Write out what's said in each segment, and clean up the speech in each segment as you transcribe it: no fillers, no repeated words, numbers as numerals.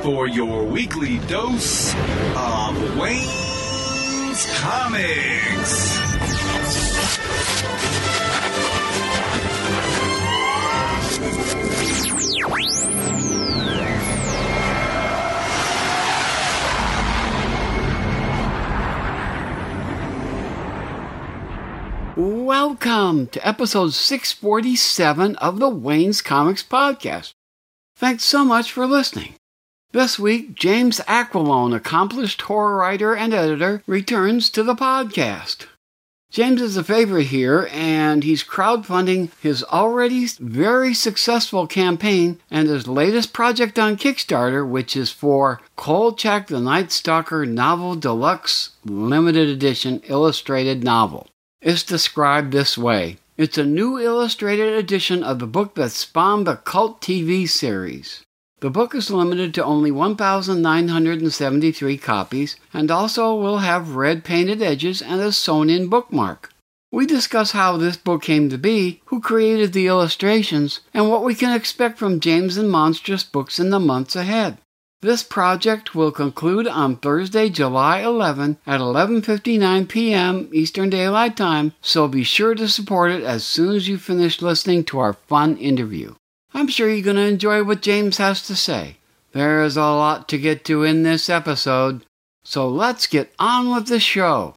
for your weekly dose of Wayne's Comics. Welcome to episode 647 of the Wayne's Comics podcast. Thanks so much for listening. This week, James Aquilone, accomplished horror writer and editor, returns to the podcast. James is a favorite here, and he's crowdfunding his already very successful campaign and his latest project on Kickstarter, which is for Kolchak the Night Stalker Novel Deluxe Limited Edition Illustrated Novel. It's described this way. It's a new illustrated edition of the book that spawned the cult TV series. The book is limited to only 1,973 copies and also will have red painted edges and a sewn-in bookmark. We discuss how this book came to be, who created the illustrations, and what we can expect from James and Monstrous Books in the months ahead. This project will conclude on Thursday, July 11 at 11:59 p.m. Eastern Daylight Time, so be sure to support it as soon as you finish listening to our fun interview. I'm sure you're going to enjoy what James has to say. There is a lot to get to in this episode, so let's get on with the show.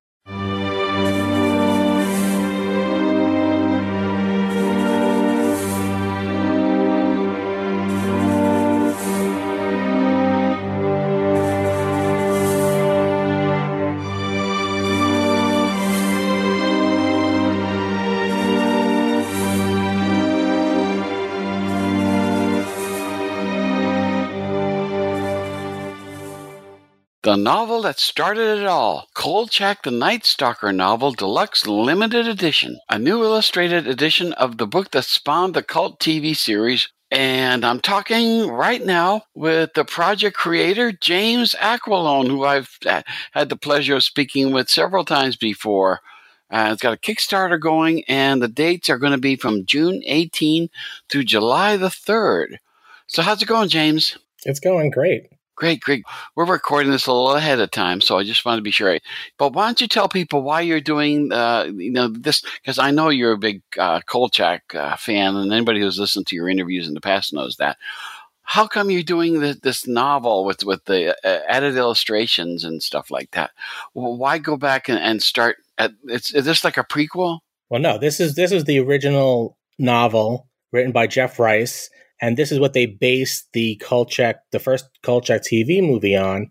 The novel that started it all, Kolchak the Night Stalker Novel Deluxe Limited Edition, a new illustrated edition of the book that spawned the cult TV series. And I'm talking right now with the project creator, James Aquilone, who I've had the pleasure of speaking with several times before. It's got a Kickstarter going, and the dates are going to be from June 18 through July the 3rd. So how's it going, James? It's going great. Great. We're recording this a little ahead of time, so I just want to be sure. But why don't you tell people why you're doing, this? Because I know you're a big Kolchak fan, and anybody who's listened to your interviews in the past knows that. How come you're doing this novel with the added illustrations and stuff like that? Well, why go back and start at? Is this like a prequel? Well, no. This is the original novel written by Jeff Rice. And this is what they based the first Kolchak TV movie on.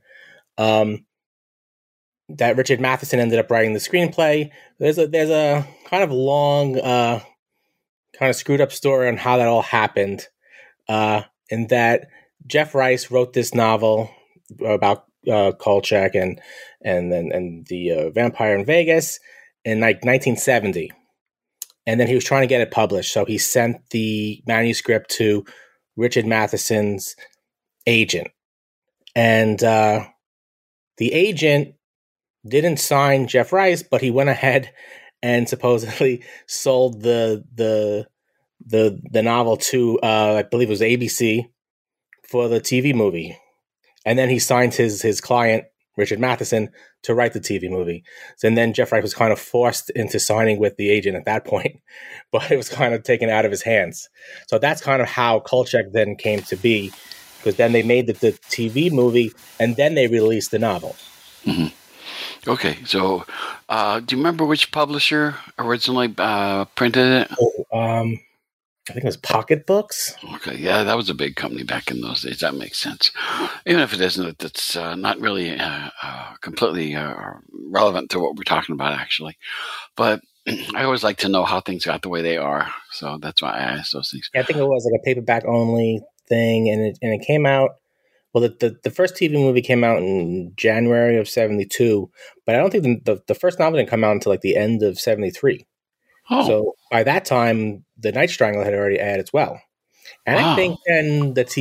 That Richard Matheson ended up writing the screenplay. There's a kind of long, kind of screwed up story on how that all happened. In that Jeff Rice wrote this novel about Kolchak and the vampire in Vegas in like 1970. And then he was trying to get it published. So he sent the manuscript to Richard Matheson's agent. And the agent didn't sign Jeff Rice, but he went ahead and supposedly sold the novel to, I believe it was ABC, for the TV movie. And then he signed his client, Richard Matheson, to write the TV movie. And then Jeff Rice was kind of forced into signing with the agent at that point, but it was kind of taken out of his hands. So that's kind of how Kolchak then came to be, because then they made the TV movie and then they released the novel. Mm-hmm. Okay, so do you remember which publisher originally printed it? I think it was Pocket Books. Okay, yeah, that was a big company back in those days. That makes sense. Even if it isn't, it's not really completely relevant to what we're talking about, actually. But I always like to know how things got the way they are, so that's why I asked those things. Yeah, I think it was like a paperback only thing, and it came out. Well, the first TV movie came out in January of '72, but I don't think the first novel didn't come out until like the end of '73. Oh. So by that time, the Night Strangler had already aired as well. And wow. I think then did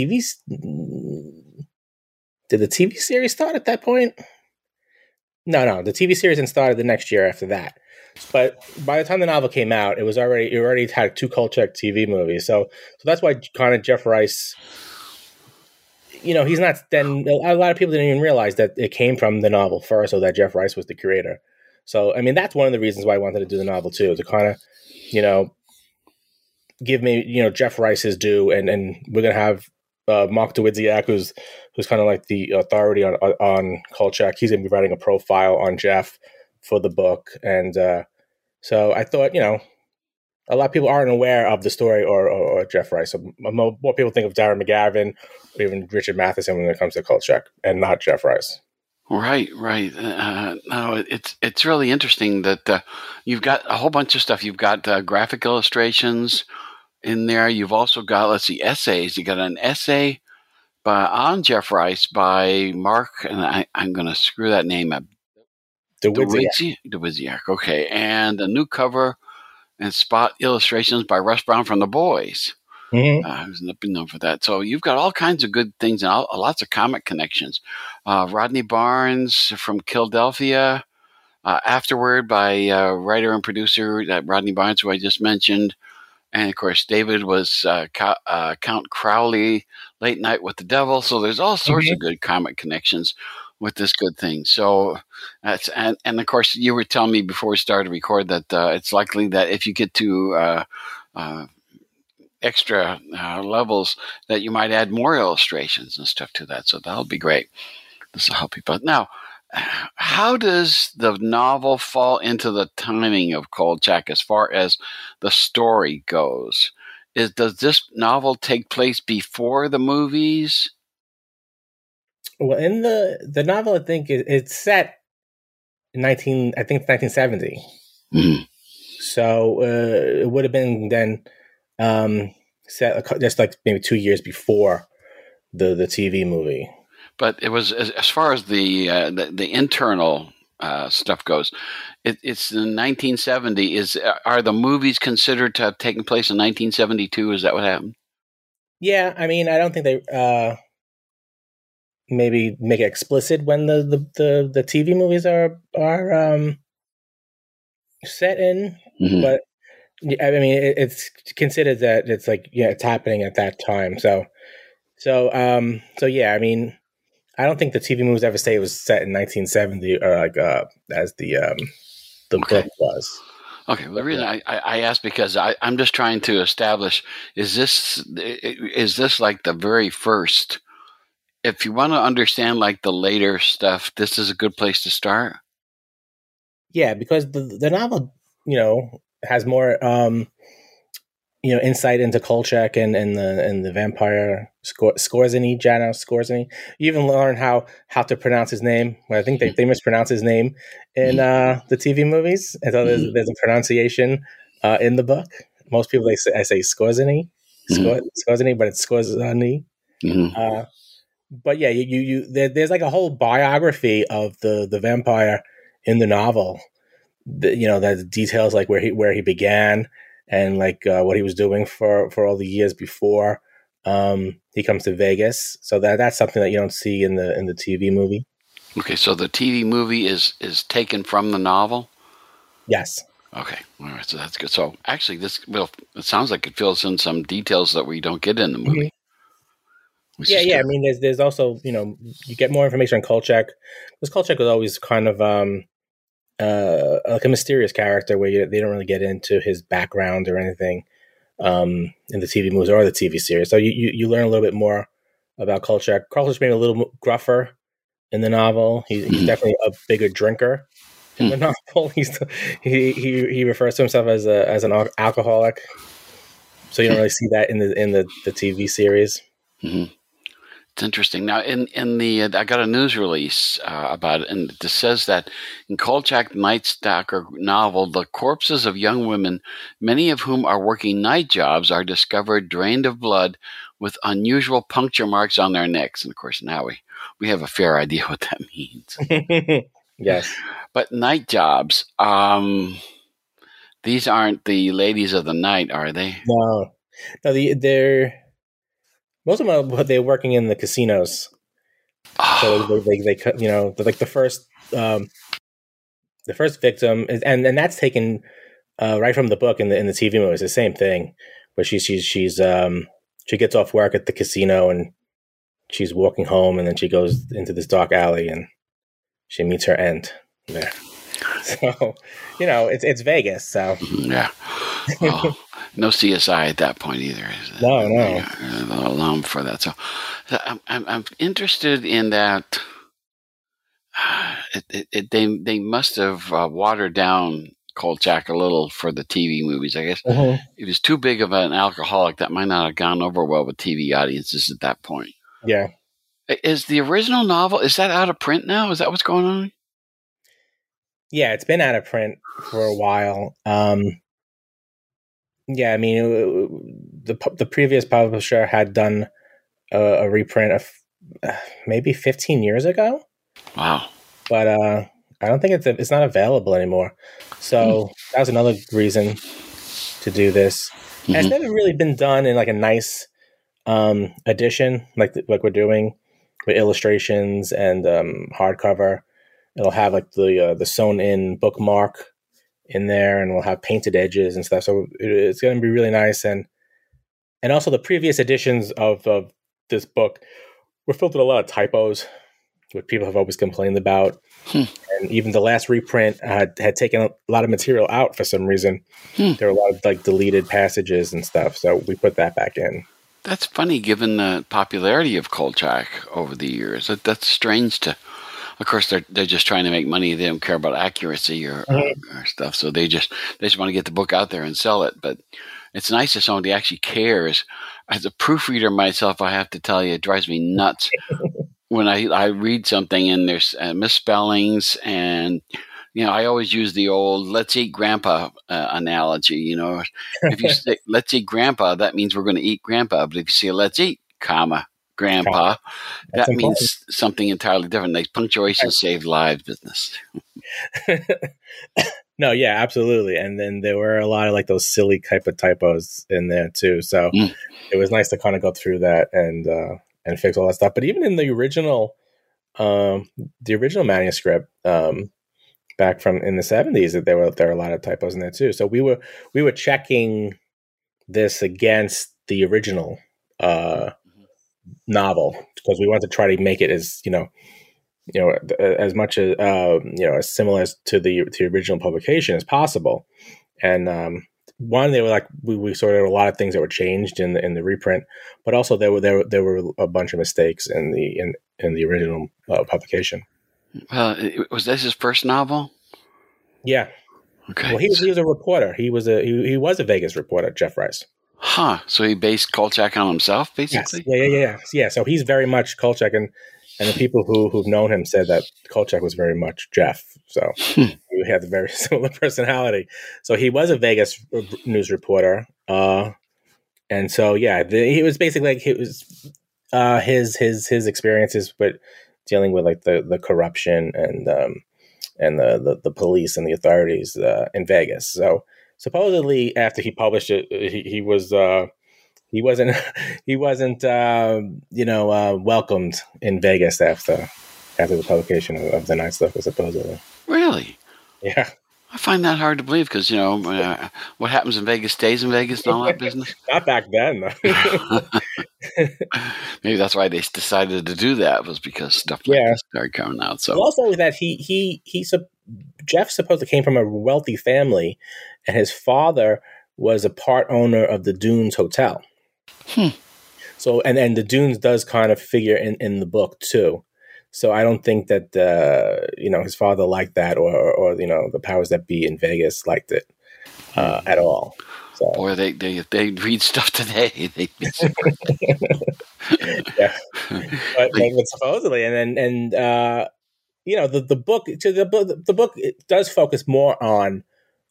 the TV series start at that point? No, the TV series then started the next year after that. But by the time the novel came out, it already had two Kolchak TV movies. So that's why kind of Jeff Rice, he's not. Then a lot of people didn't even realize that it came from the novel first, or that Jeff Rice was the creator. So, I mean, that's one of the reasons why I wanted to do the novel too, to kind of, give me, Jeff Rice his due, and we're gonna have Mark Dawidziak, who's kind of like the authority on Kolchak. He's gonna be writing a profile on Jeff for the book, and so I thought, a lot of people aren't aware of the story or Jeff Rice. So more people think of Darren McGavin or even Richard Matheson when it comes to Kolchak, and not Jeff Rice. Right. No, it's really interesting that you've got a whole bunch of stuff. You've got graphic illustrations in there. You've also got, let's see, essays. You got an essay on Jeff Rice by Mark, and I'm going to screw that name up. Dawidziak. Okay, and a new cover and spot illustrations by Russ Brown from The Boys. Mm-hmm. Who's been known for that. So you've got all kinds of good things and lots of comic connections. Rodney Barnes from Philadelphia. Afterward by writer and producer Rodney Barnes, who I just mentioned. And, of course, David was Count Crowley, Late Night with the Devil. So there's all sorts of good comic connections with this good thing. So, and of course, you were telling me before we started to record that it's likely that if you get to extra levels, that you might add more illustrations and stuff to that. So that'll be great. This will help people. Now, how does the novel fall into the timing of Kolchak as far as the story goes? Does this novel take place before the movies? Well, in the novel, I think it's set in 1970. Mm-hmm. So it would have been then set just like maybe 2 years before the TV movie. But it was, as far as the internal stuff goes, it's in 1970. Are the movies considered to have taken place in 1972? Is that what happened? Yeah, I mean, I don't think they maybe make it explicit when the TV movies are set in, but I mean, it's considered that it's like it's happening at that time. So yeah, I mean, I don't think the TV movies ever say it was set in 1970 or like as the book was. Okay, well, the reason I asked because I'm just trying to establish, is this like the very first? If you want to understand like the later stuff, this is a good place to start. Yeah, because the novel, has more insight into Kolchak and the vampire Skorzeny, Janos Skorzeny. You even learn how to pronounce his name. Well, I think they mispronounce his name in the TV movies, and so there's a pronunciation in the book. Most people I say Skorzeny, Skorzeny, but it's Skorzeny. Mm-hmm. But yeah, there's like a whole biography of the vampire in the novel. That details like where he began and like what he was doing for all the years before he comes to Vegas. So that's something that you don't see in the TV movie. Okay, so the TV movie is taken from the novel? Yes. Okay, all right, so that's good. So actually, it sounds like it fills in some details that we don't get in the movie. Mm-hmm. Yeah. I mean, there's also you get more information on Kolchak, because Kolchak was always kind of like a mysterious character where they don't really get into his background or anything in the TV movies or the TV series. So you learn a little bit more about Kolchak. Kolchak's maybe a little gruffer in the novel. He's definitely a bigger drinker in the novel. He refers to himself as an alcoholic. So you don't really see that in the TV series. Mm-hmm. It's interesting. Now, in the I got a news release about it, and it says that in Kolchak Night Stalker novel, the corpses of young women, many of whom are working night jobs, are discovered drained of blood with unusual puncture marks on their necks. And of course, now we have a fair idea what that means. Yes. But night jobs, these aren't the ladies of the night, are they? No, they're. Most of them, they're working in the casinos. So they like the first victim, and that's taken right from the book in the TV movie. It's the same thing, where she gets off work at the casino and she's walking home, and then she goes into this dark alley, and she meets her end there. So, it's Vegas. So Yeah. Well, no CSI at that point either, is it? No. They're alone for that. So I'm interested in that. They must have watered down Kolchak a little for the TV movies, I guess. He was too big of an alcoholic that might not have gone over well with TV audiences at that point. Yeah. Is the original novel, is that out of print now? Is that what's going on? Yeah, it's been out of print for a while. Yeah, I mean, the previous publisher had done a reprint of maybe 15 years ago. Wow. But I don't think it's not available anymore. So that was another reason to do this. And it's never really been done in like a nice edition like we're doing with illustrations and hardcover. It'll have like the sewn in bookmark in there, and we'll have painted edges and stuff. So it's going to be really nice. And also the previous editions of this book were filled with a lot of typos, which people have always complained about. And even the last reprint had taken a lot of material out for some reason. There were a lot of like deleted passages and stuff. So we put that back in. That's funny, given the popularity of Kolchak over the years. That's strange to. Of course, they're just trying to make money. They don't care about accuracy or stuff. So they just want to get the book out there and sell it. But it's nice if somebody actually cares. As a proofreader myself, I have to tell you, it drives me nuts when I read something and there's misspellings. And I always use the old "let's eat grandpa" analogy. If you say "let's eat grandpa," that means we're going to eat grandpa. But if you say "let's eat, grandpa," that means something entirely different. Like punctuation saved lives business. No, yeah, absolutely. And then there were a lot of like those silly type of typos in there too. So it was nice to kind of go through that and fix all that stuff. But even in the original manuscript, back from in the 70s, there were a lot of typos in there too. So we were checking this against the original novel because we wanted to try to make it as as much as as similar as to the original publication as possible. And they were like we sort of a lot of things that were changed in the reprint, but also there were a bunch of mistakes in the original publication. Was this his first novel? Yeah. Okay. Well, he was a reporter. He was a Vegas reporter, Jeff Rice. Huh. So he based Kolchak on himself, basically? Yes. Yeah. So he's very much Kolchak, and the people who've known him said that Kolchak was very much Jeff. So he had a very similar personality. So he was a Vegas news reporter. And so, he was basically like, it was his experiences with dealing with like the corruption and the police and the authorities in Vegas. So supposedly after he published it, he wasn't welcomed in Vegas after the publication of the Night Stalker, supposedly. Really? Yeah. I find that hard to believe because, what happens in Vegas stays in Vegas and all that business. Not back then, though. Maybe that's why they decided to do that, was because stuff like this started coming out. So also that Jeff supposedly came from a wealthy family, and his father was a part owner of the Dunes Hotel. So, and the Dunes does kind of figure in the book too. So I don't think that his father liked that, or the powers that be in Vegas liked it at all. So. Boy, they read stuff today. Yeah, but supposedly, and the book it does focus more on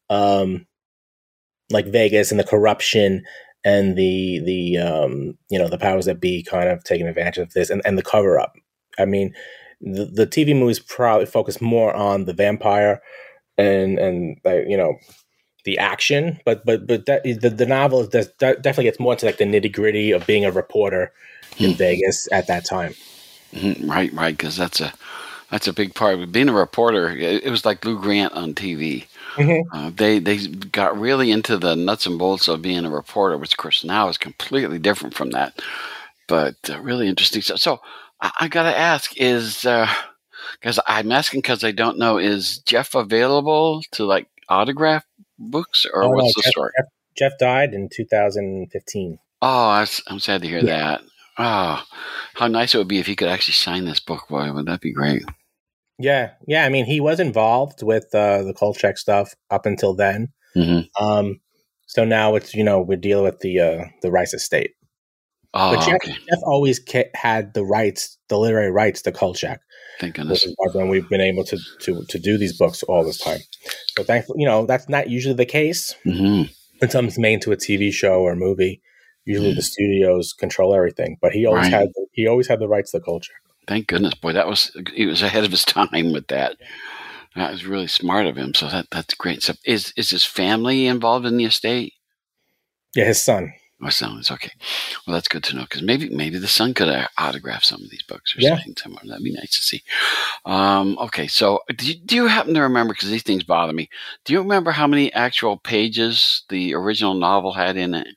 like Vegas and the corruption and the powers that be kind of taking advantage of this and the cover up. I mean, the TV movies probably focus more on the vampire and the action, but the novel definitely gets more into like the nitty gritty of being a reporter in Vegas at that time. Right, because that's a big part of being a reporter. It was like Lou Grant on TV. They got really into the nuts and bolts of being a reporter, which of course now is completely different from that. but really interesting. So I got to ask, is because I'm asking because I don't know, is Jeff available to like autograph books, or what's the story? Jeff died in 2015. Oh, I'm sad to hear that. Oh, how nice it would be if he could actually sign this book. Boy, would that be great? Yeah. I mean, he was involved with the Kolchak stuff up until then. Mm-hmm. So now it's we're dealing with the Rice estate. Oh, but Jeff always had the rights, the literary rights to Kolchak. Thank goodness. When we've been able to do these books all this time. So thankfully, that's not usually the case. Mm-hmm. When something's made into a TV show or a movie, usually the studios control everything. But he always had the rights to Kolchak. Thank goodness, boy! He was ahead of his time with that. That was really smart of him. So that's great stuff. Is his family involved in the estate? Yeah, his son. My son is okay. Well, that's good to know, because maybe the son could autograph some of these books or something. That'd be nice to see. Okay, so do you happen to remember, because these things bother me, do you remember how many actual pages the original novel had in it?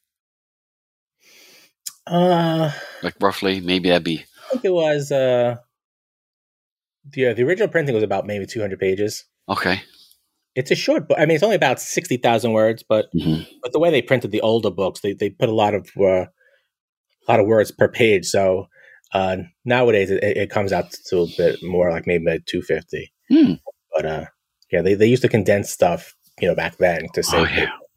Like roughly, maybe that'd be... I think it was... the original printing was about maybe 200 pages. Okay. It's a short book. I mean, it's only about 60,000 words, but the way they printed the older books, they put a lot of words per page. So nowadays it comes out to a bit more, like maybe 250. But they used to condense stuff, back then to save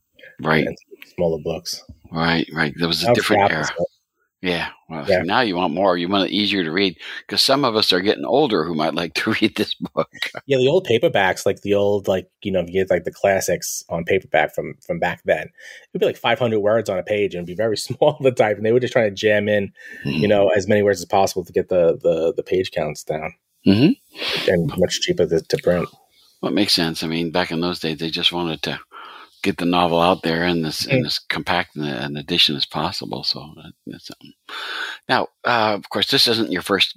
smaller books. Right. There was a different era. Yeah. Well, so now you want more. You want it easier to read, because some of us are getting older who might like to read this book. Yeah, the old paperbacks, like the old, if you get like the classics on paperback from back then, it'd be like 500 words on a page and it'd be very small the type, and they were just trying to jam in, as many words as possible to get the page counts down, and much cheaper to print. Well, it makes sense. I mean, back in those days, they just wanted to get the novel out there in this compact an edition as possible. So that's something. Now, of course, this isn't your first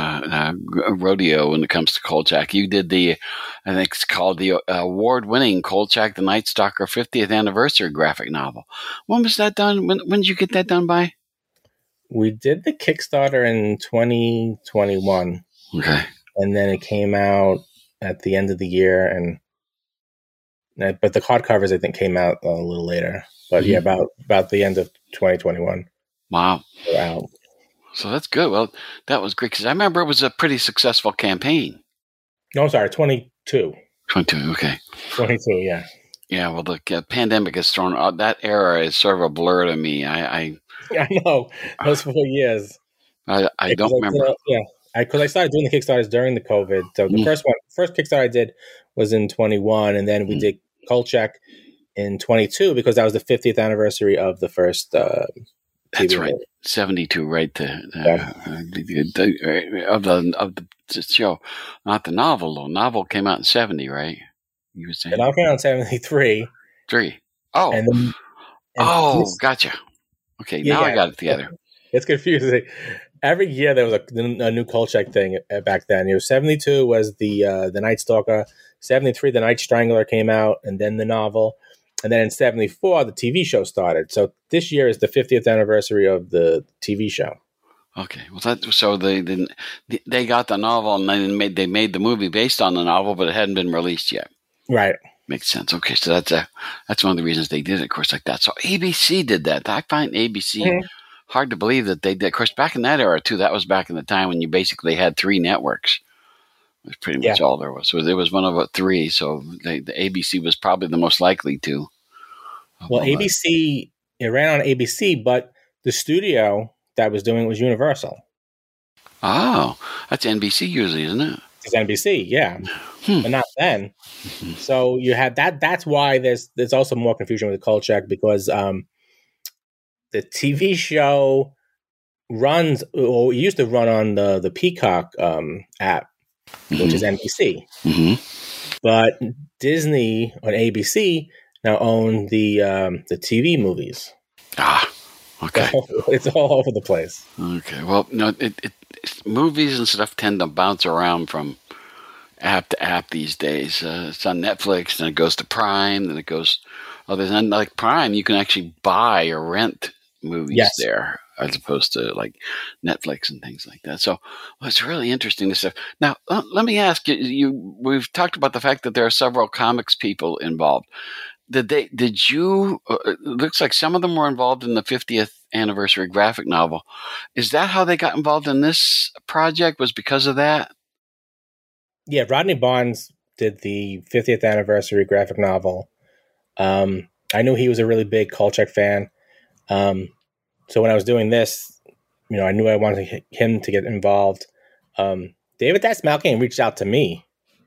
rodeo when it comes to Kolchak. You did I think it's called the award-winning Kolchak the Night Stalker 50th anniversary graphic novel. When was that done? When did you get that done by? We did the Kickstarter in 2021. Okay. And then it came out at the end of the year, but the card covers, I think, came out a little later. But yeah, about the end of 2021. Wow. Wow. So that's good. Well, that was great, because I remember it was a pretty successful campaign. No, I'm sorry, 22. 22, okay. 22, yeah. Yeah, well, the pandemic has thrown out that era is sort of a blur to me. I know. Those 4 years. I don't remember. Because I started doing the Kickstarters during the COVID. So the first Kickstarter I did was in 21, and then we did Kolchak in 22 because that was the 50th anniversary of the first That's right. 72, right? Of the show, not the novel though. Novel came out in 70, right? You were saying the novel came out in 73. Oh, gotcha. Okay, now I got it together. It's confusing. Every year there was a new Kolchak thing back then. 72 was the Night Stalker. 73, the Night Strangler came out, and then the novel. And then in 74, the TV show started. So this year is the 50th anniversary of the TV show. Okay. Well, so they got the novel, and then they made the movie based on the novel, but it hadn't been released yet. Right. Makes sense. Okay, so that's one of the reasons they did it, of course, like that. So ABC did that. I find ABC hard to believe that they did. Of course, back in that era, too, that was back in the time when you basically had 3 networks. It was pretty much all there was. So there was one of 3, so the ABC was probably the most likely to. Well, ABC, it ran on ABC, but the studio that was doing it was Universal. Oh, that's NBC usually, isn't it? It's NBC, yeah. But not then. So you had that. That's why there's also more confusion with the Kolchak, because the TV show runs, or it used to run on the Peacock app, which is NBC. But Disney on ABC now own the TV movies. Okay. So it's all over the place. Okay. Well, no, movies and stuff tend to bounce around from app to app these days. It's on Netflix, then it goes to Prime, then it goes. Other than like Prime, you can actually buy or rent movies there. as opposed to like Netflix and things like that. So it's really interesting this stuff. Now, let me ask you, we've talked about the fact that there are several comics people involved. Did you, it looks like some of them were involved in the 50th anniversary graphic novel. Is that how they got involved in this project, was because of that? Yeah, Rodney Barnes did the 50th anniversary graphic novel. I knew he was a really big Kolchak fan. So when I was doing this, I knew I wanted him to get involved. David Malkin reached out to me.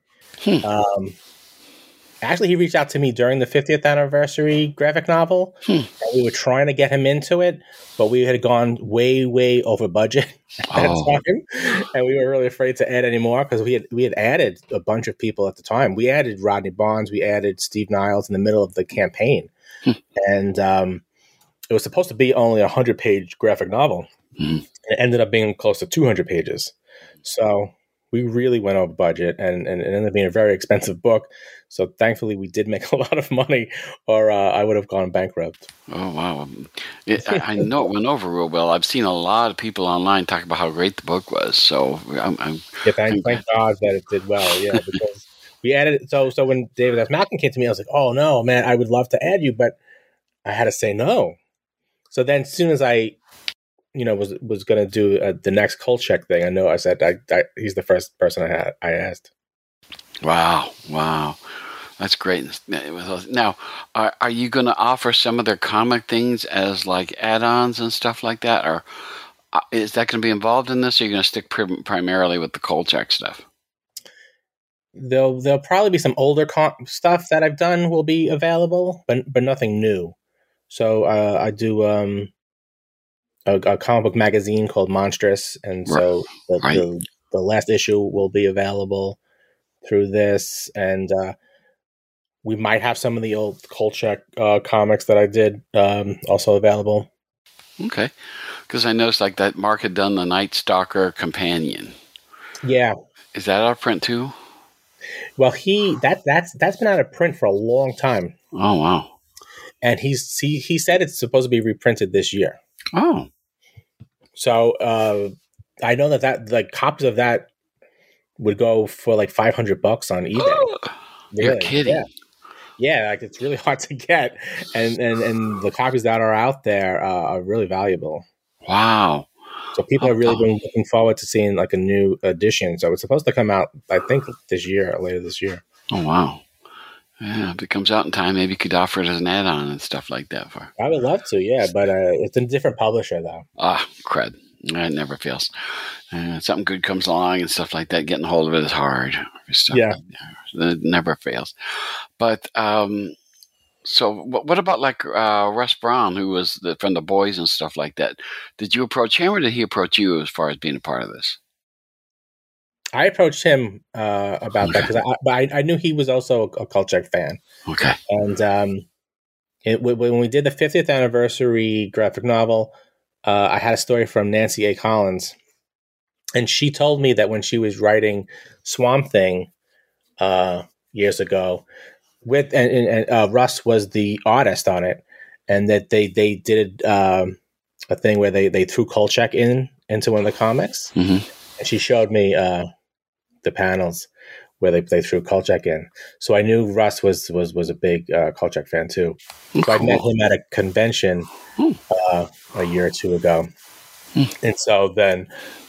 Actually, he reached out to me during the 50th anniversary graphic novel. And we were trying to get him into it, but we had gone way, way over budget at the time. And we were really afraid to add any more because we had added a bunch of people at the time. We added Rodney Barnes. We added Steve Niles in the middle of the campaign. And it was supposed to be only a 100-page graphic novel. It ended up being close to 200 pages. So we really went over budget, and it ended up being a very expensive book. So thankfully, we did make a lot of money, or I would have gone bankrupt. Oh, wow. I know it went over real well. I've seen a lot of people online talk about how great the book was. So thank God that it did well. Yeah, because we added it. So when David S. Malkin came to me, I was like, oh, no, man, I would love to add you, but I had to say no. So then as soon as I was going to do the next Kolchak thing, I said he's the first person I asked. Wow. That's great. Now, are you going to offer some of their comic things as like add-ons and stuff like that? Or is that going to be involved in this, or are you going to stick primarily with the Kolchak stuff? There'll probably be some older stuff that I've done will be available, but nothing new. So I do a comic book magazine called Monstrous, and so the last issue will be available through this, and we might have some of the old Kolchak comics that I did also available. Okay, because I noticed like that Mark had done the Night Stalker Companion. Yeah, is that out of print too? Well, that's been out of print for a long time. Oh wow! And he said it's supposed to be reprinted this year. Oh. So I know that like copies of that would go for like $500 on eBay. Oh, really? You're kidding. Yeah, like it's really hard to get, and the copies that are out there are really valuable. Wow. So people are really been looking forward to seeing like a new edition. So it's supposed to come out, I think, later this year. Oh wow. Yeah, if it comes out in time, maybe you could offer it as an add-on and stuff like that. I would love to, yeah, but it's a different publisher, though. Crud. It never fails. Something good comes along and stuff like that. Getting a hold of it is hard. Yeah. It never fails. But so what about like Russ Brown, who was from The Boys and stuff like that? Did you approach him, or did he approach you as far as being a part of this? I approached him about that because I knew he was also a Kolchak fan. Okay. And when we did the 50th anniversary graphic novel, I had a story from Nancy A. Collins, and she told me that when she was writing Swamp Thing years ago, and Russ was the artist on it, and that they did a thing where they threw Kolchak into one of the comics, and she showed me the panels where they threw Kolchak in. So I knew Russ was a big Kolchak fan too. So cool. I met him at a convention a year or two ago. And so then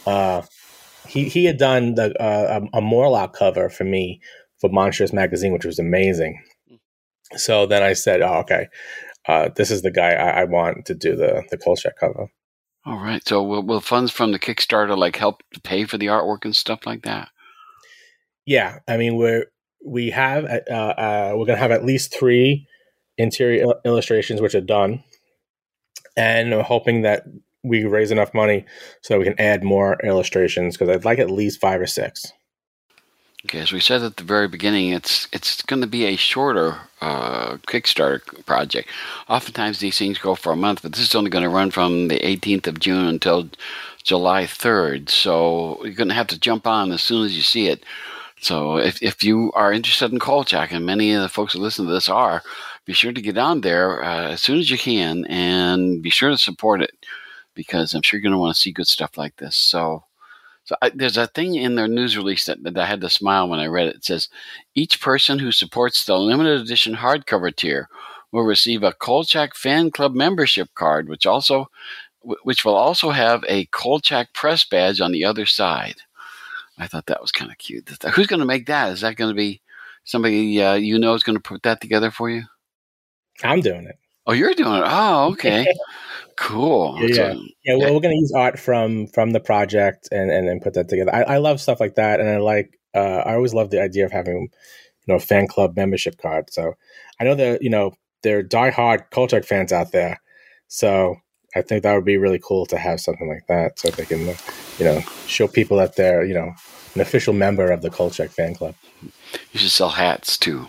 he had done a Morlock cover for me for Monstrous magazine, which was amazing. So then I said, oh, okay, this is the guy I want to do the Kolchak cover. All right. So will funds from the Kickstarter like help to pay for the artwork and stuff like that? Yeah, I mean we're going to have at least 3 interior illustrations which are done, and we're hoping that we raise enough money so we can add more illustrations, because I'd like at least 5 or 6. Okay, as we said at the very beginning, it's going to be a shorter Kickstarter project. Oftentimes these things go for a month, but this is only going to run from the 18th of June until July 3rd. So you're going to have to jump on as soon as you see it. So if you are interested in Kolchak, and many of the folks who listen to this are, be sure to get on there as soon as you can, and be sure to support it. because I'm sure you're going to want to see good stuff like this. So there's a thing in their news release that I had to smile when I read it. It says, each person who supports the limited edition hardcover tier will receive a Kolchak fan club membership card, which will also have a Kolchak press badge on the other side. I thought that was kind of cute. Who's going to make that? Is that going to be somebody is going to put that together for you? I'm doing it. Oh, you're doing it. Oh, okay. Cool. Yeah. Well, we're going to use art from the project and put that together. I love stuff like that, and I always love the idea of having a fan club membership card. So I know that there are diehard Kolchak fans out there, so I think that would be really cool to have something like that, so they can show people that they're an official member of the Kolchak fan club. You should sell hats too.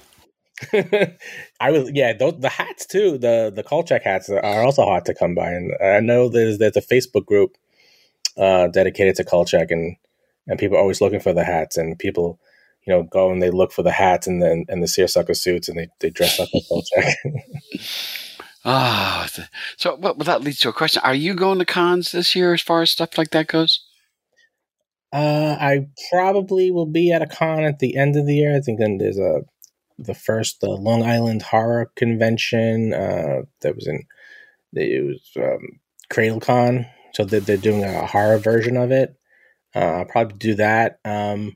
The hats too. The Kolchak hats are also hard to come by, and I know there's a Facebook group dedicated to Kolchak, and people are always looking for the hats, and people go and they look for the hats and the seersucker suits, and they dress up as Kolchak. So that leads to a question: are you going to cons this year, as far as stuff like that goes? I probably will be at a con at the end of the year. I think then there's the first Long Island Horror Convention that was CradleCon, so they're doing a horror version of it. I'll probably do that. I'm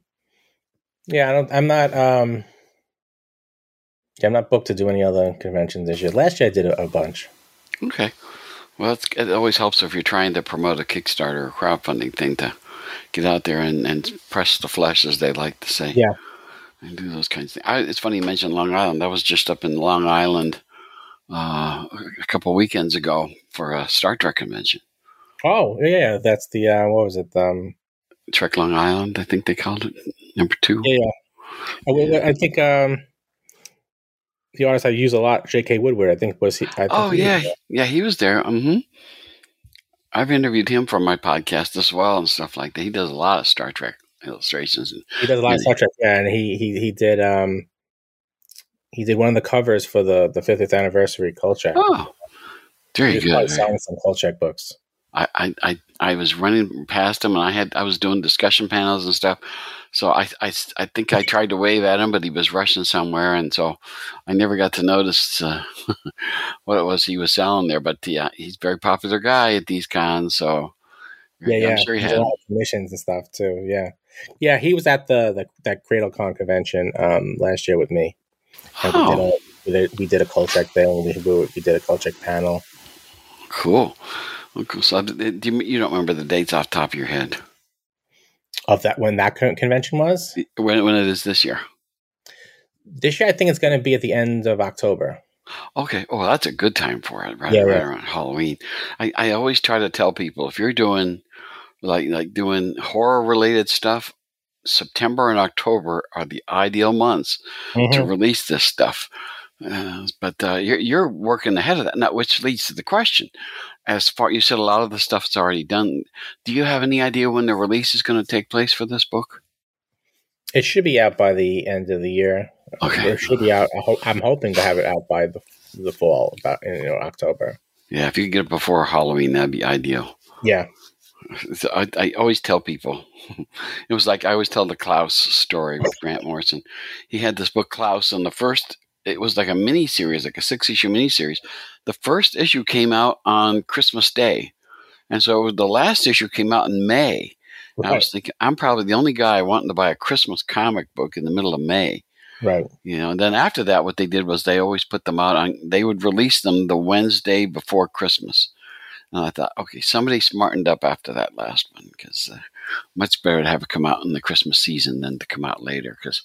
not booked to do any other conventions this year. Last year I did a bunch. Okay, well, it always helps if you're trying to promote a Kickstarter or crowdfunding thing to get out there and press the flesh, as they like to say. Yeah. And do those kinds of things. It's funny you mentioned Long Island. I was just up in Long Island a couple of weekends ago for a Star Trek convention. Oh, yeah. That's the, what was it? Trek Long Island, I think they called it, number 2. Yeah. I think the artist I use a lot, J.K. Woodward, I think was he. He was there. Mm-hmm. I've interviewed him for my podcast as well and stuff like that. He does a lot of Star Trek illustrations. He does a lot of Star Trek, and he did one of the covers for the 50th anniversary Kolchak. Oh, very good. He selling some Kolchak books. I was running past him, and I was doing discussion panels and stuff. So I think I tried to wave at him, but he was rushing somewhere, and so I never got to notice what it was he was selling there. But he's a very popular guy at these cons, so I'm sure he had a lot of commissions and stuff too. Yeah. He was at that CradleCon convention last year with me. And we did a Kolchak thing. We did a Kolchak panel. Cool. So you don't remember the dates off the top of your head? Of that, when that convention was? When it is this year? This year, I think it's going to be at the end of October. Okay. Oh, that's a good time for it, right around Halloween. I always try to tell people, if you're doing like doing horror related stuff, September and October are the ideal months to release this stuff. But you're working ahead of that now, which leads to the question. As far, you said a lot of the stuff's already done. Do you have any idea when the release is going to take place for this book? It should be out by the end of the year. Okay. It should be out. I'm hoping to have it out by the fall, about October. Yeah, if you could get it before Halloween, that'd be ideal. Yeah. So I always tell people, it was like I always tell the Klaus story with Grant Morrison. He had this book, Klaus, and it was like a mini-series, like a 6-issue mini-series. The first issue came out on Christmas Day. And so the last issue came out in May. Right. I was thinking, I'm probably the only guy wanting to buy a Christmas comic book in the middle of May. Right. And then after that, what they did was they always put them out they would release them the Wednesday before Christmas. And I thought, okay, somebody smartened up after that last one, because much better to have it come out in the Christmas season than to come out later. Because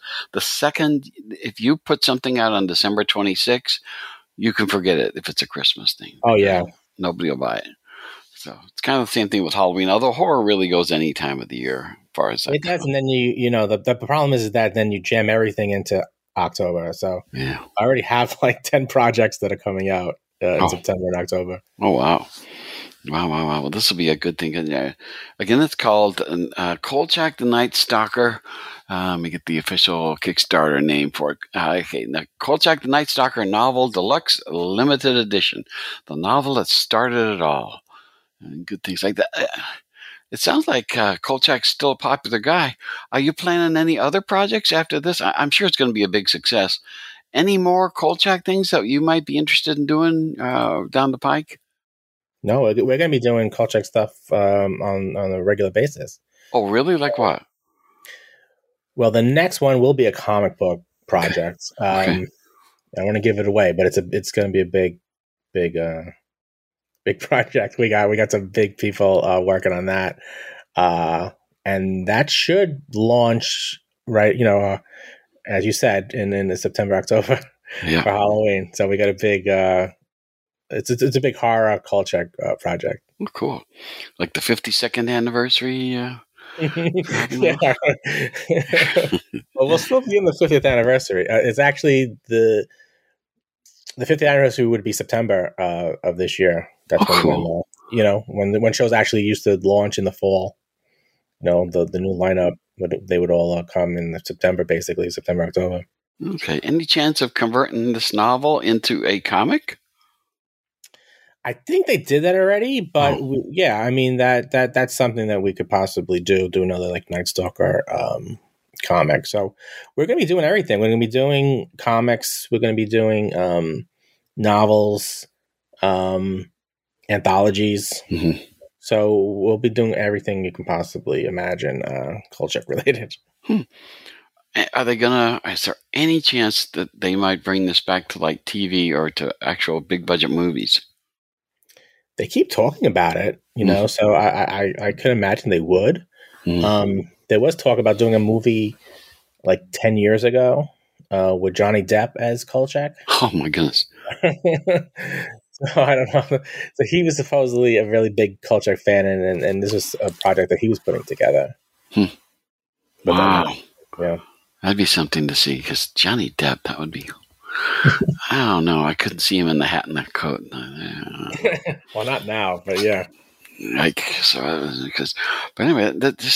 if you put something out on December 26th, you can forget it if it's a Christmas thing. Oh, yeah. Nobody will buy it. So it's kind of the same thing with Halloween, although horror really goes any time of the year, as far as it does. And then the problem is that then you jam everything into October. So I already have like 10 projects that are coming out in September and October. Oh, wow. Wow. Well, this will be a good thing. Again, it's called Kolchak the Night Stalker. Let me get the official Kickstarter name for it. Okay, the Kolchak the Night Stalker novel deluxe limited edition. The novel that started it all. and good things like that. It sounds like Kolchak's still a popular guy. Are you planning any other projects after this? I'm sure it's going to be a big success. Any more Kolchak things that you might be interested in doing down the pike? No, we're going to be doing Kolchak stuff on a regular basis. Oh, really? Like what? Well, the next one will be a comic book project. Okay. I want to give it away, but it's going to be a big project. We got some big people working on that, and that should launch right. As you said, in September, October for Halloween. So we got a big. It's a big horror Kolchak project. Oh, cool, like the 52nd anniversary. Yeah. Well, we'll still be in the 50th anniversary. It's actually the 50th anniversary would be September of this year. That's cool. when shows actually used to launch in the fall. The new lineup they would all come in September, basically September, October. Okay. Any chance of converting this novel into a comic? I think they did that already, but I mean that's something that we could possibly do another like Night Stalker comic. So we're going to be doing everything. We're going to be doing comics. We're going to be doing novels, anthologies. Mm-hmm. So we'll be doing everything you can possibly imagine, Kolchak related. Are they is there any chance that they might bring this back to like TV or to actual big budget movies? They keep talking about it, so I could imagine they would. There was talk about doing a movie like 10 years ago with Johnny Depp as Kolchak. Oh my goodness. So I don't know. So he was supposedly a really big Kolchak fan, and this was a project that he was putting together. Wow. Yeah. That'd be something to see, because Johnny Depp, that would be... I don't know. I couldn't see him in the hat and that coat. Well, not now, but yeah. But anyway,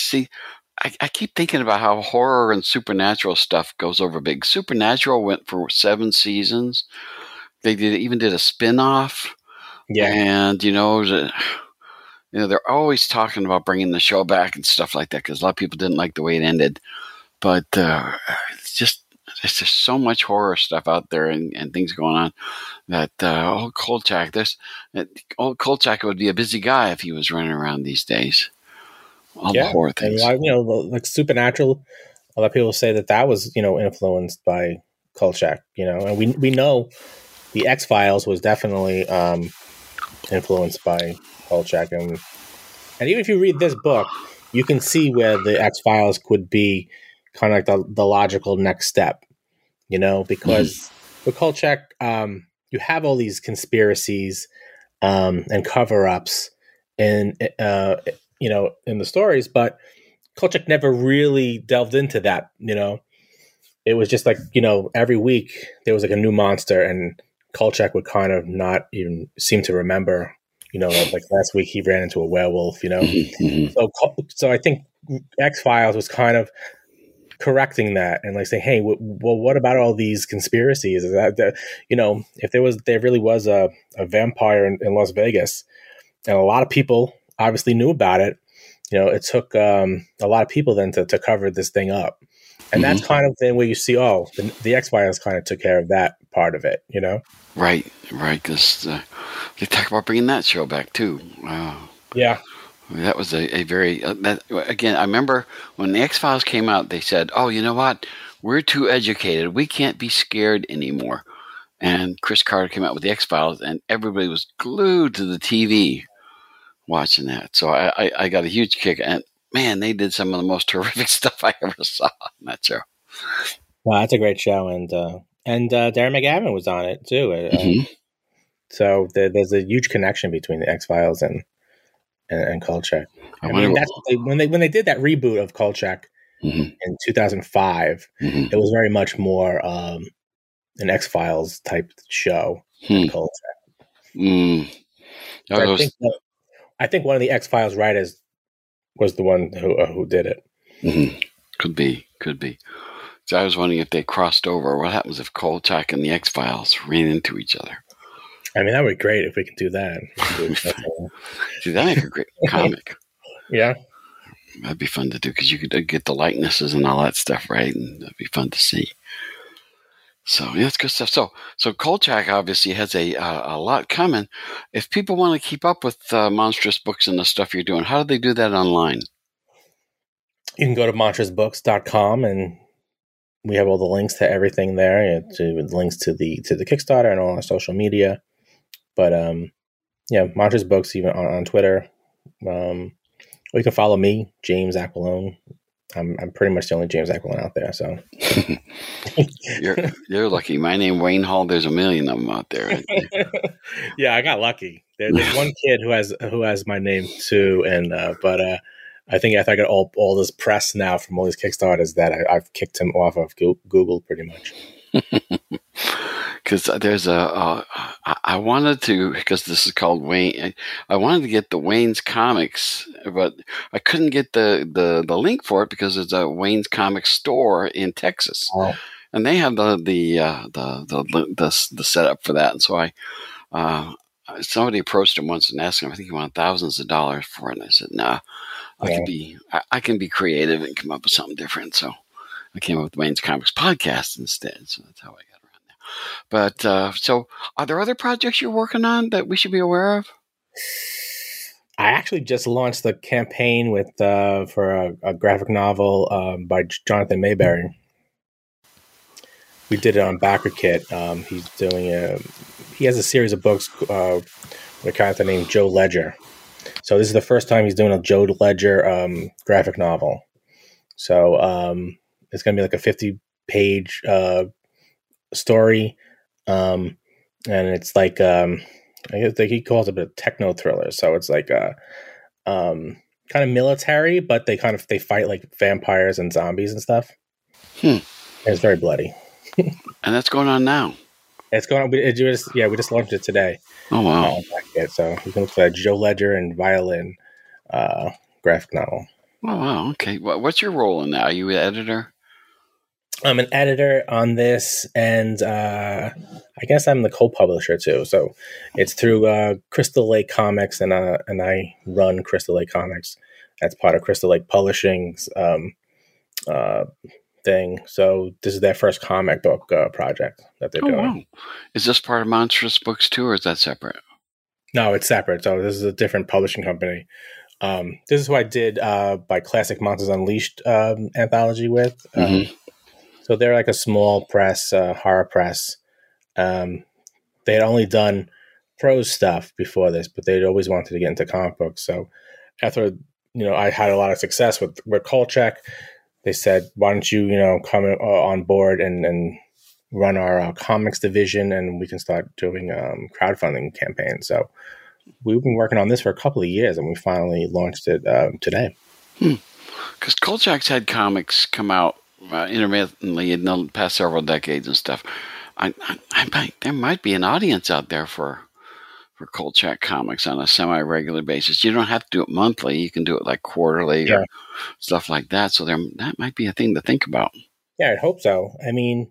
I keep thinking about how horror and supernatural stuff goes over big. Supernatural went for 7 seasons. They even did a spin-off. Yeah. And, they're always talking about bringing the show back and stuff like that, because a lot of people didn't like the way it ended. But it's just so much horror stuff out there and things going on that old Kolchak would be a busy guy if he was running around these days. All the horror things. And, like Supernatural, a lot of people say that was, influenced by Kolchak, and we know the X-Files was definitely influenced by Kolchak. And even if you read this book, you can see where the X-Files could be kind of like the logical next step, because with Kolchak, you have all these conspiracies and cover-ups in the stories, but Kolchak never really delved into that. It was just like, every week there was like a new monster, and Kolchak would kind of not even seem to remember, like last week he ran into a werewolf, So I think X-Files was kind of correcting that and like saying, hey, well, what about all these conspiracies? Is that if there really was a vampire in Las Vegas, and a lot of people obviously knew about it, it took a lot of people then to cover this thing up. And that's kind of then where you see, the X-Files kind of took care of that part of it, Right, because they talk about bringing that show back too. Yeah. That was a very... again, I remember when the X-Files came out, they said, oh, you know what? We're too educated. We can't be scared anymore. And Chris Carter came out with the X-Files, and everybody was glued to the TV watching that. So I got a huge kick. And, man, they did some of the most horrific stuff I ever saw on that show. Well, that's a great show. And Darren McGavin was on it, too. So there's a huge connection between the X-Files and Kolchak. I mean, that's what when they did that reboot of Kolchak in 2005, it was very much more an X-Files type show than Kolchak. I think one of the X-Files writers was the one who did it. Could be. So I was wondering if they crossed over. What happens if Kolchak and the X-Files ran into each other? I mean, that would be great if we could do that. See, that'd make a great comic. Yeah. That'd be fun to do because you could get the likenesses and all that stuff, right? And that'd be fun to see. So yeah, that's good stuff. So Kolchak obviously has a lot coming. If people want to keep up with Monstrous Books and the stuff you're doing, how do they do that online? You can go to monstrousbooks.com and we have all the links to everything there, links to the Kickstarter and all our social media. But yeah, Monstrous Books even on Twitter. Or you can follow me, James Aquilone. I'm pretty much the only James Aquilone out there. So you're lucky. My name Wayne Hall. There's a million of them out there. Yeah, I got lucky. There's one kid who has my name too, and but I think if I get all this press now from all these Kickstarters that I've kicked him off of Google pretty much. Because there's I wanted to, because this is called Wayne, I wanted to get the Wayne's Comics, but I couldn't get the link for it because it's a Wayne's Comics store in Texas, and they have the setup for that. And so somebody approached him once and asked him, I think he wanted thousands of dollars for it, and I said, nah, I can be creative and come up with something different. So I came up with Wayne's Comics Podcast instead. So that's how I got around there. But so are there other projects you're working on that we should be aware of? I actually just launched the campaign with for a graphic novel by Jonathan Mayberry. We did it on BackerKit. He's doing he has a series of books with a character named Joe Ledger. So this is the first time he's doing a Joe Ledger graphic novel. So it's going to be like a 50-page story. And it's like, I guess he calls it a techno thriller. So it's like kind of military, but they fight like vampires and zombies and stuff. And it's very bloody. And that's going on now. It's going on. We just launched it today. Oh, wow. So you can look for that Joe Ledger and Violin graphic novel. Oh, wow. Okay. What's your role in that? Are you an editor? I'm an editor on this, and I guess I'm the co-publisher too. So it's through Crystal Lake Comics, and I run Crystal Lake Comics. That's part of Crystal Lake Publishing's thing. So this is their first comic book project that they're doing. Wow. Is this part of Monstrous Books too, or is that separate? No, it's separate. So this is a different publishing company. This is who I did by Classic Monsters Unleashed anthology with. So they're like a small press, horror press. They had only done prose stuff before this, but they'd always wanted to get into comic books. So after I had a lot of success with Kolchak, they said, why don't you, come on board and run our comics division, and we can start doing crowdfunding campaigns. So we've been working on this for a couple of years, and we finally launched it today. Because Kolchak's had comics come out intermittently in the past several decades and stuff. There might be an audience out there for Kolchak comics on a semi-regular basis. You don't have to do it monthly. You can do it like quarterly or stuff like that. So that might be a thing to think about. Yeah, I hope so. I mean,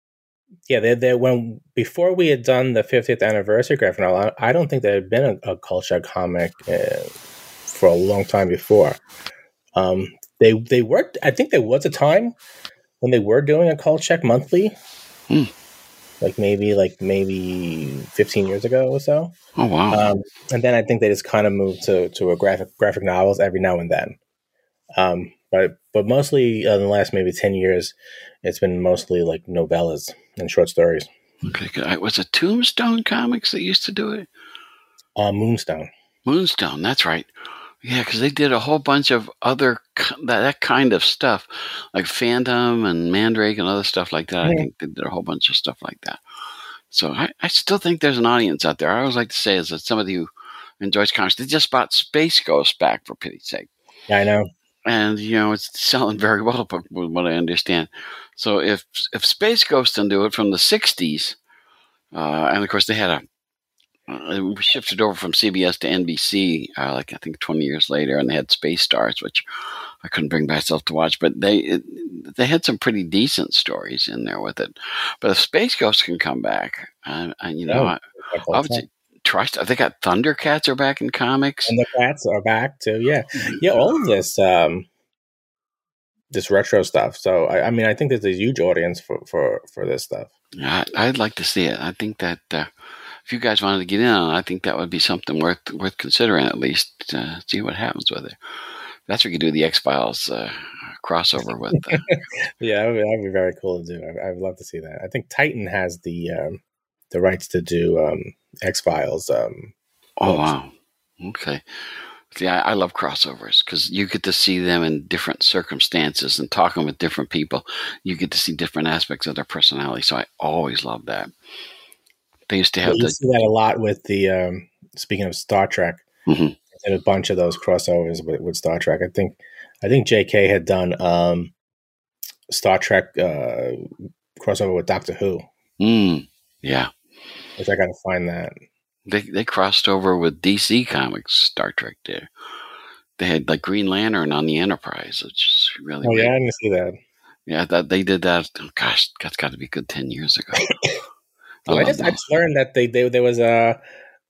before we had done the 50th anniversary graphic novel, I don't think there had been a Kolchak comic for a long time before. They worked. I think there was a time when they were doing a Kolchak monthly. Like maybe 15 years ago or so. Oh, wow. And then I think they just kind of moved to a graphic novels every now and then. But mostly in the last maybe 10 years, it's been mostly like novellas and short stories. Okay, good. Was it Tombstone Comics that used to do it? Moonstone. Moonstone, that's right. Yeah, because they did a whole bunch of other that kind of stuff, like Phantom and Mandrake and other stuff like that. I think they did a whole bunch of stuff like that. So I still think there's an audience out there. I always like to say is that somebody who enjoys comics, they just bought Space Ghost back, for pity's sake. Yeah, I know. And, it's selling very well, from what I understand. So if Space Ghost can do it from the 60s, and of course they had It shifted over from CBS to NBC, I think 20 years later, and they had Space Stars, which I couldn't bring myself to watch, but they had some pretty decent stories in there with it. But if Space Ghost can come back, I would say trust. They got Thundercats are back in comics. Thundercats are back too. Yeah. All of this this retro stuff. So I mean, I think there's a huge audience for this stuff. Yeah, I'd like to see it. I think that if you guys wanted to get in on it, I think that would be something worth considering, at least see what happens with it. That's what you could do the X-Files crossover with. Yeah, that would be very cool to do. I'd love to see that. I think Titan has the rights to do X-Files. Oh, wow. Okay. See, I love crossovers because you get to see them in different circumstances and talking with different people. You get to see different aspects of their personality. So I always love that. They used to have you see that a lot with the speaking of Star Trek, and a bunch of those crossovers with Star Trek. I think JK had done Star Trek crossover with Doctor Who. Yeah, which I got to find that. They crossed over with DC Comics. Star Trek did. They had like Green Lantern on the Enterprise, which is really. Oh yeah, I didn't see that. Yeah, they did that. Oh, gosh, that's got to be a good 10 years ago. I just learned that there was a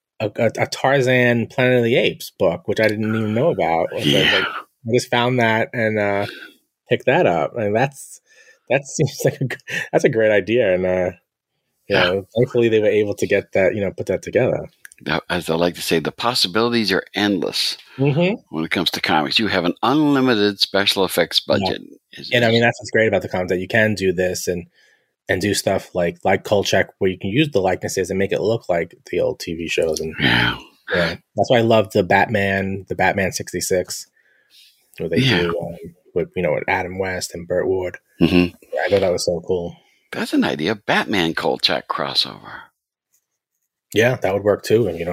Tarzan Planet of the Apes book, which I didn't even know about. Yeah. I just found that and picked that up, and that seems like that's a great idea. And thankfully they were able to get that, put that together. As I like to say, the possibilities are endless when it comes to comics. You have an unlimited special effects budget. Yeah. And I mean, that's what's great about the comics, that you can do this and do stuff like Kolchak, where you can use the likenesses and make it look like the old TV shows. And yeah, that's why I love the Batman 66, where they do with Adam West and Burt Ward. I thought that was so cool. That's an idea. Batman Kolchak crossover. Yeah, that would work too. And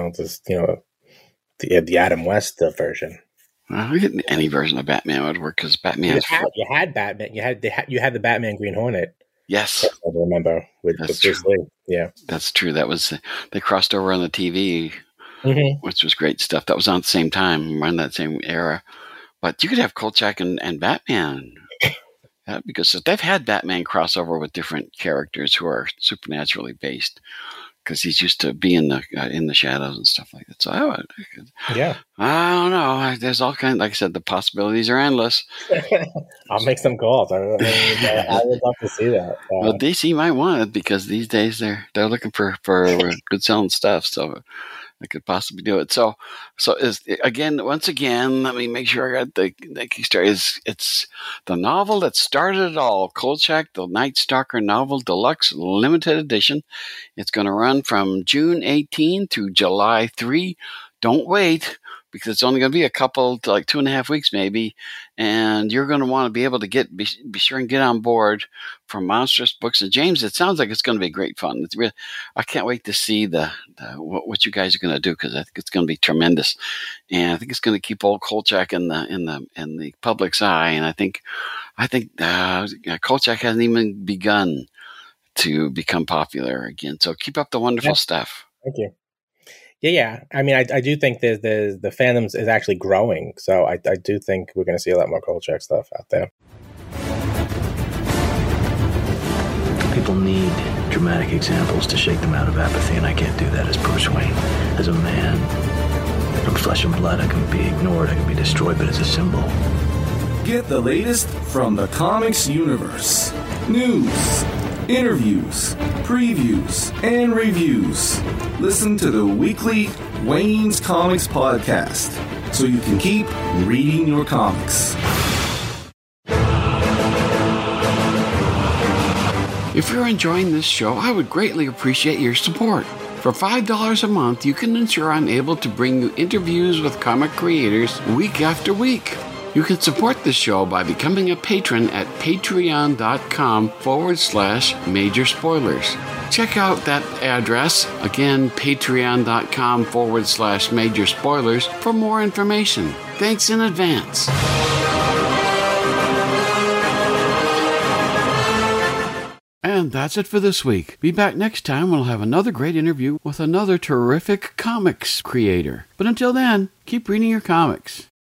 the Adam West version. Well, any version of Batman would work because Batman. You had Batman. You had the Batman Green Hornet. Yes, I remember with Bruce Lee. Yeah, that's true. That was they crossed over on the TV, which was great stuff. That was on at the same time, around that same era. But you could have Kolchak and Batman. Because they've had Batman crossover with different characters who are supernaturally based, because he's used to being in the shadows and stuff like that. So I don't know. There's all kinds. Like I said, the possibilities are endless. I'll make some calls. I would love to see that. Well, DC might want it because these days they're looking for good selling stuff. So I could possibly do it. So once again, let me make sure I got the Kickstarter. It's the novel that started it all, Kolchak, the Night Stalker novel deluxe limited edition. It's going to run from June 18 through July 3. Don't wait, because it's only going to be a couple to like 2.5 weeks maybe, and you're going to want to be able to be sure and get on board for Monstrous Books. And James, it sounds like it's going to be great fun. It's really, I can't wait to see what you guys are going to do, because I think it's going to be tremendous, and I think it's going to keep old Kolchak in the public's eye. And I think Kolchak hasn't even begun to become popular again. So keep up the wonderful stuff. Thank you. Yeah. I mean, I do think the fandom is actually growing. So I do think we're going to see a lot more Kolchak stuff out there. People need dramatic examples to shake them out of apathy, and I can't do that as Bruce Wayne. As a man, I'm flesh and blood. I can be ignored, I can be destroyed, but as a symbol. Get the latest from the comics universe. News, interviews, previews, and reviews. Listen to the weekly Wayne's Comics podcast so you can keep reading your comics. If you're enjoying this show, I would greatly appreciate your support. For $5 a month, you can ensure I'm able to bring you interviews with comic creators week after week. You can support this show by becoming a patron at patreon.com/Major Spoilers. Check out that address, again, patreon.com/Major Spoilers, for more information. Thanks in advance. And that's it for this week. Be back next time when we'll have another great interview with another terrific comics creator. But until then, keep reading your comics.